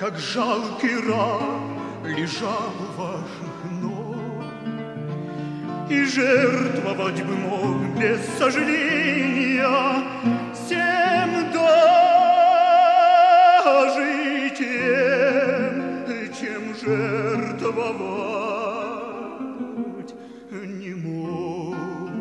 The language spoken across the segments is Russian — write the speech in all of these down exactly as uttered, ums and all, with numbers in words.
как жалкий раб лежал у ваших ног, и жертвовать бы мог без сожаления всем даже тем, чем жертвовать не мог.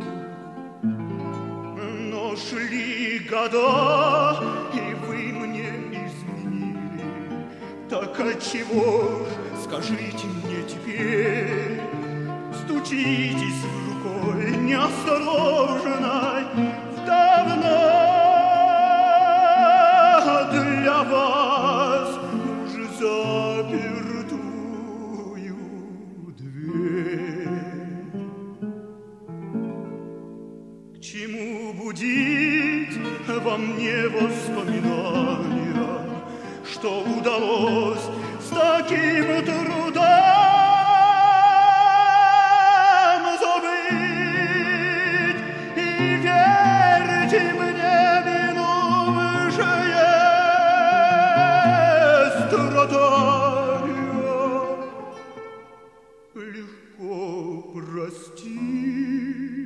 Но шли года, и вы мне изменили. Так отчего ж, скажите мне теперь, стучитесь рукой неосторожной в давно для вас уже запертую дверь? К чему будить во мне воспоминания, что удалось с таким трудом забыть? И верьте мне, минувшее страдания легко простить.